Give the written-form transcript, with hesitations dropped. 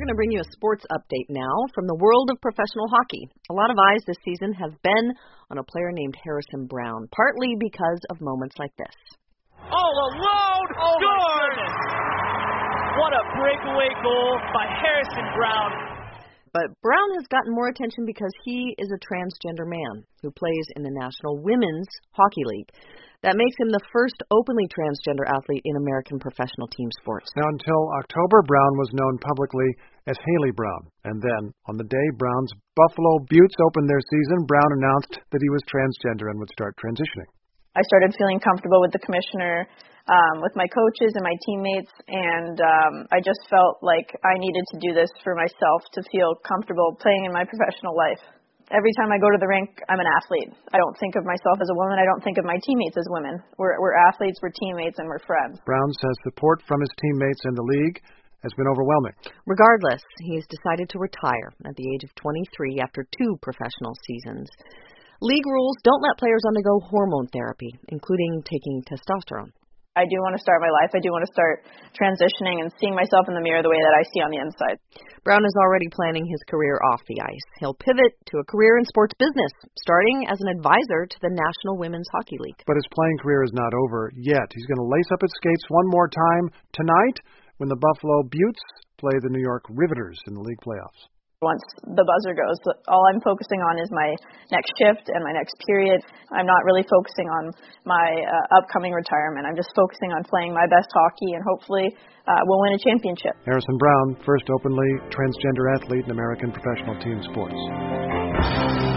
going to bring you a sports update now from the world of professional hockey. A lot of eyes this season have been on a player named Harrison Brown, partly because of moments like this. All alone, scored! What a breakaway goal by Harrison Brown. But Brown has gotten more attention because he is a transgender man who plays in the National Women's Hockey League. That makes him the first openly transgender athlete in American professional team sports. Now, until October, Brown was known publicly as Haley Brown. And then, on the day Brown's Buffalo Beauts opened their season, Brown announced that he was transgender and would start transitioning. I started feeling comfortable with the commissioner, with my coaches and my teammates, and I just felt like I needed to do this for myself to feel comfortable playing in my professional life. Every time I go to the rink, I'm an athlete. I don't think of myself as a woman. I don't think of my teammates as women. We're athletes, we're teammates, and we're friends. Brown says support from his teammates and the league has been overwhelming. Regardless, he has decided to retire at the age of 23 after 2 professional seasons. League rules don't let players undergo hormone therapy, including taking testosterone. I do want to start my life. I do want to start transitioning and seeing myself in the mirror the way that I see on the inside. Brown is already planning his career off the ice. He'll pivot to a career in sports business, starting as an advisor to the National Women's Hockey League. But his playing career is not over yet. He's going to lace up his skates one more time tonight when the Buffalo Beauts play the New York Riveters in the league playoffs. Once the buzzer goes, all I'm focusing on is my next shift and my next period. I'm not really focusing on my upcoming retirement. I'm just focusing on playing my best hockey, and hopefully we'll win a championship. Harrison Brown, first openly transgender athlete in American professional team sports.